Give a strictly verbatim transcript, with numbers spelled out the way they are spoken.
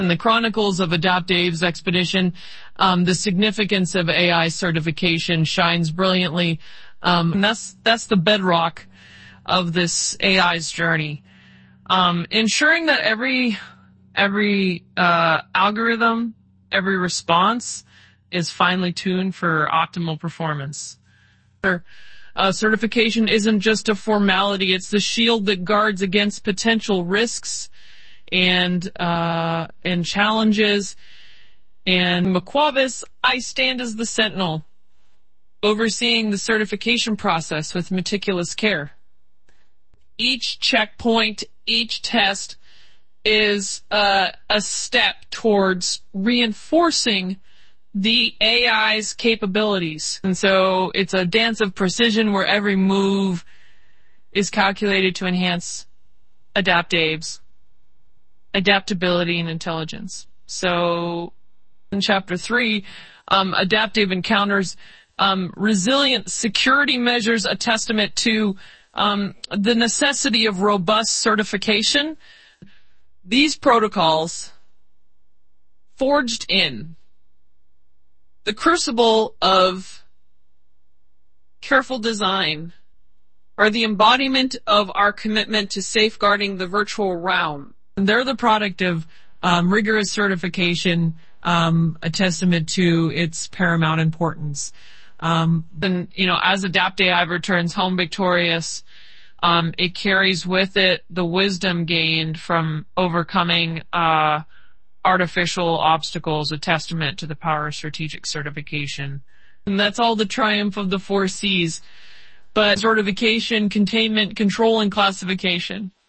In the Chronicles of Adapt Dave's Expedition, um, the significance of A I certification shines brilliantly. Um, and that's, that's the bedrock of this A I's journey. Um, ensuring that every, every, uh, algorithm, every response is finely tuned for optimal performance. Uh, certification isn't just a formality, it's the shield that guards against potential risks and uh, and challenges. And McQuavis, I stand as the sentinel, overseeing the certification process with meticulous care. Each checkpoint, each test is uh, a step towards reinforcing the A I's capabilities. And so it's a dance of precision where every move is calculated to enhance Adapt Dave's adaptability and intelligence. So in chapter three, um, Adapt Dave encounters um, resilient security measures, a testament to um, the necessity of robust certification. These protocols, forged in the crucible of careful design, are the embodiment of our commitment to safeguarding the virtual realm. They're the product of um, rigorous certification, um, a testament to its paramount importance. Um, and, you know, as Adapt A I returns home victorious, um, it carries with it the wisdom gained from overcoming uh, artificial obstacles, a testament to the power of strategic certification. And that's all the triumph of the four C's. But certification, containment, control, and classification.